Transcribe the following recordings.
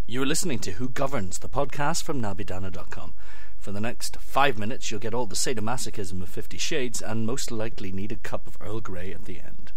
You're listening to Who Governs, the podcast from nabidana.com. For the next 5 minutes, you'll get all the sadomasochism of 50 Shades and most likely need a cup of Earl Grey at the end.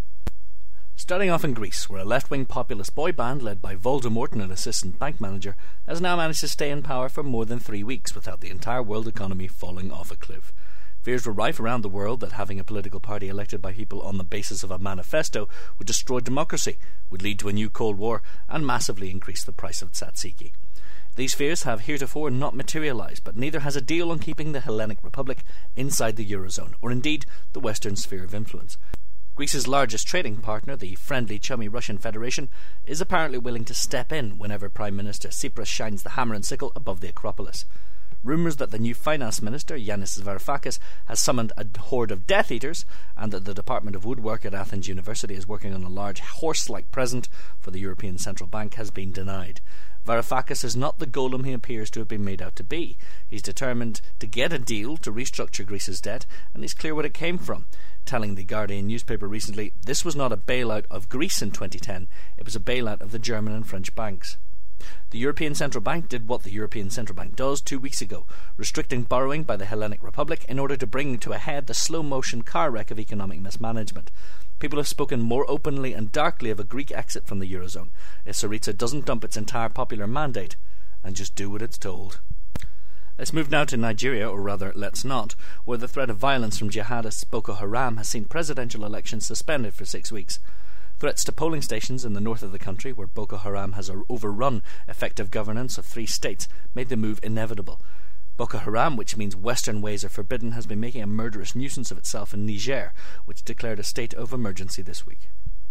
Starting off in Greece, where a left-wing populist boy band led by Voldemort and an assistant bank manager has now managed to stay in power for more than 3 weeks without the entire world economy falling off a cliff. Fears were rife around the world that having a political party elected by people on the basis of a manifesto would destroy democracy, would lead to a new Cold War, and massively increase the price of tzatziki. These fears have heretofore not materialised, but neither has a deal on keeping the Hellenic Republic inside the Eurozone, or indeed the Western sphere of influence. Greece's largest trading partner, the friendly, chummy Russian Federation, is apparently willing to step in whenever Prime Minister Tsipras shines the hammer and sickle above the Acropolis. Rumours that the new finance minister, Yanis Varoufakis, has summoned a horde of Death Eaters, and that the Department of Woodwork at Athens University is working on a large horse-like present for the European Central Bank, has been denied. Varoufakis is not the golem he appears to have been made out to be. He's determined to get a deal to restructure Greece's debt, and he's clear what it came from, telling the Guardian newspaper recently, "This was not a bailout of Greece in 2010, it was a bailout of the German and French banks." The European Central Bank did what the European Central Bank does 2 weeks ago, restricting borrowing by the Hellenic Republic in order to bring to a head the slow-motion car wreck of economic mismanagement. People have spoken more openly and darkly of a Greek exit from the Eurozone if Syriza doesn't dump its entire popular mandate and just do what it's told. Let's move now to Nigeria, or rather, let's not, where the threat of violence from jihadists Boko Haram has seen presidential elections suspended for 6 weeks. Threats to polling stations in the north of the country, where Boko Haram has overrun effective governance of 3 states, made the move inevitable. Boko Haram, which means Western ways are forbidden, has been making a murderous nuisance of itself in Niger, which declared a state of emergency this week.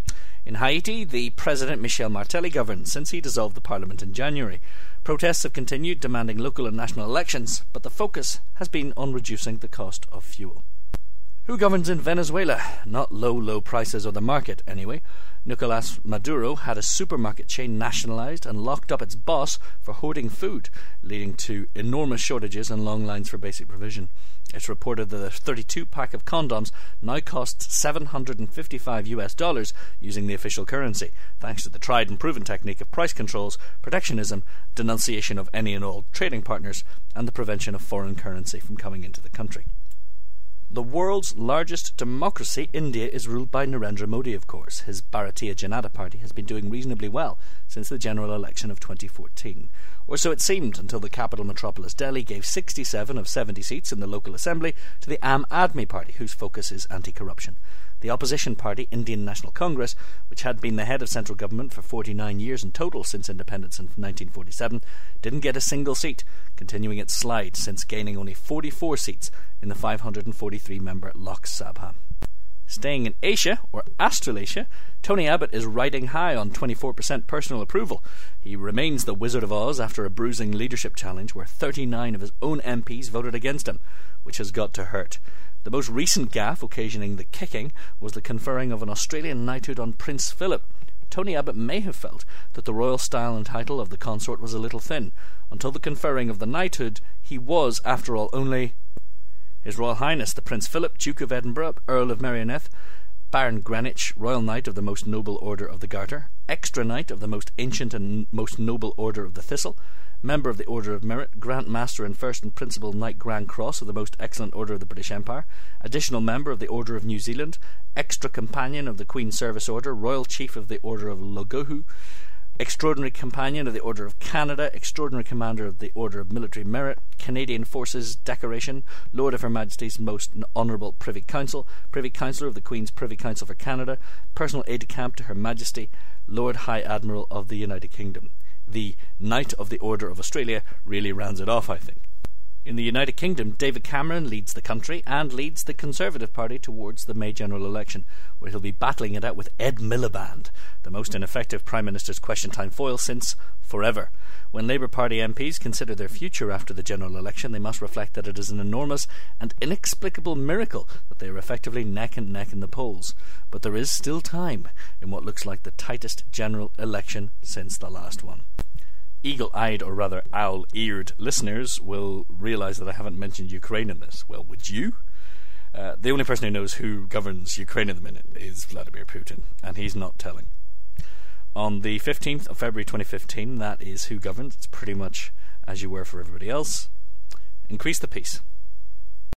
In Haiti, the President Michel Martelly governs since he dissolved the parliament in January. Protests have continued, demanding local and national elections, but the focus has been on reducing the cost of fuel. Who governs in Venezuela? Not low prices or the market, anyway. Nicolas Maduro had a supermarket chain nationalised and locked up its boss for hoarding food, leading to enormous shortages and long lines for basic provision. It's reported that a 32-pack of condoms now costs $755 using the official currency, thanks to the tried and proven technique of price controls, protectionism, denunciation of any and all trading partners, and the prevention of foreign currency from coming into the country. The world's largest democracy, India, is ruled by Narendra Modi, of course. His Bharatiya Janata Party has been doing reasonably well since the general election of 2014. Or so it seemed, until the capital metropolis Delhi gave 67 of 70 seats in the local assembly to the Aam Aadmi Party, whose focus is anti-corruption. The opposition party, Indian National Congress, which had been the head of central government for 49 years in total since independence in 1947, didn't get a single seat, continuing its slide since gaining only 44 seats in the 543-member Lok Sabha. Staying in Asia, or Australasia, Tony Abbott is riding high on 24% personal approval. He remains the Wizard of Oz after a bruising leadership challenge where 39 of his own MPs voted against him, which has got to hurt. The most recent gaffe occasioning the kicking was the conferring of an Australian knighthood on Prince Philip. Tony Abbott may have felt that the royal style and title of the consort was a little thin. Until the conferring of the knighthood, he was, after all, only His Royal Highness the Prince Philip, Duke of Edinburgh, Earl of Merioneth, Baron Greenwich, Royal Knight of the Most Noble Order of the Garter, Extra Knight of the Most Ancient and Most Noble Order of the Thistle, Member of the Order of Merit, Grant Master and First and Principal Knight Grand Cross of the Most Excellent Order of the British Empire, Additional Member of the Order of New Zealand, Extra Companion of the Queen's Service Order, Royal Chief of the Order of Logohu, Extraordinary Companion of the Order of Canada, Extraordinary Commander of the Order of Military Merit, Canadian Forces Decoration, Lord of Her Majesty's Most Honourable Privy Council, Privy Councillor of the Queen's Privy Council for Canada, Personal Aide-de-Camp to Her Majesty, Lord High Admiral of the United Kingdom. The Knight of the Order of Australia really rounds it off, I think. In the United Kingdom, David Cameron leads the country and leads the Conservative Party towards the May general election, where he'll be battling it out with Ed Miliband, the most ineffective Prime Minister's question time foil since forever. When Labour Party MPs consider their future after the general election, they must reflect that it is an enormous and inexplicable miracle that they are effectively neck and neck in the polls. But there is still time in what looks like the tightest general election since the last one. Eagle-eyed, or rather owl-eared listeners will realise that I haven't mentioned Ukraine in this. Well, would you? The only person who knows who governs Ukraine at the minute is Vladimir Putin, and he's not telling. On the 15th of February 2015, that is who governed. It's pretty much as you were for everybody else. Increase the peace.